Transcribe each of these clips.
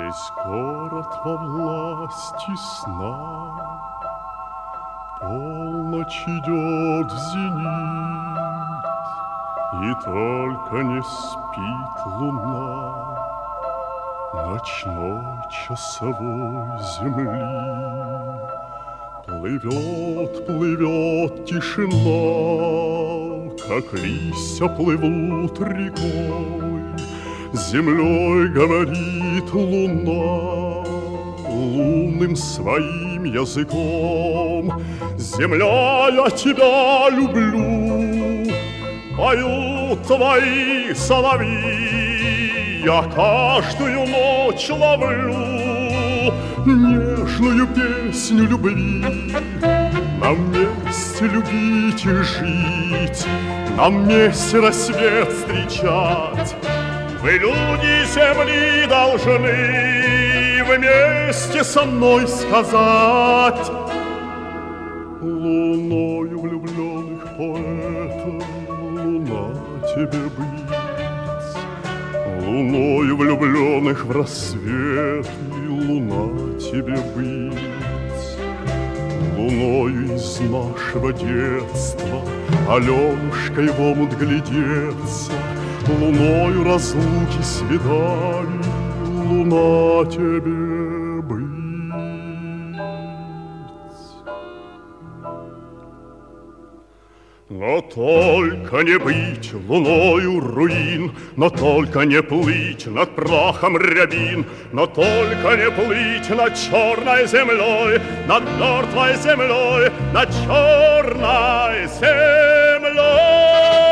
Весь город во власти сна, полночь идет в зенит, и только не спит луна ночной часовой земли. Плывет, плывет тишина, как листья плывут рекой. Землей говорит луна лунным своим языком. Земля, я тебя люблю, поют твои соловьи. Я каждую ночь ловлю нежную песню любви. Нам вместе любить и жить, нам вместе рассвет встречать. Вы, люди земли, должны вместе со мной сказать: луною влюбленных поэтов луна тебе быть, луною влюбленных в рассвет луна тебе быть, луною из нашего детства, Аленушкой в омут глядеться, луною разлуки свиданий луна тебе быть. Но только не быть луною руин, но только не плыть над прахом рябин, но только не плыть над черной землей, над мертвой землей, над черной землей.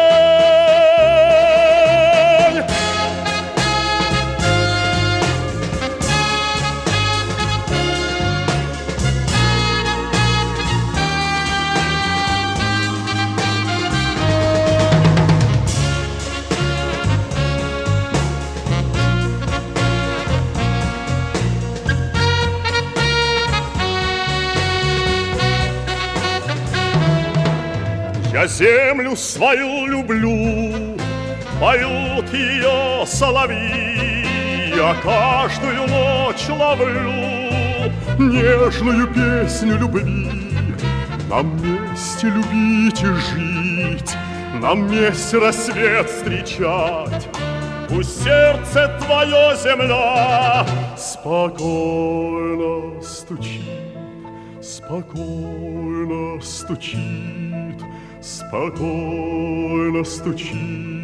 Я землю свою люблю, поют ее соловьи. Я каждую ночь ловлю нежную песню любви. Нам вместе любить и жить, нам вместе рассвет встречать. Пусть сердце твое, земля, спокойно стучит, спокойно стучит, спокойно стучит.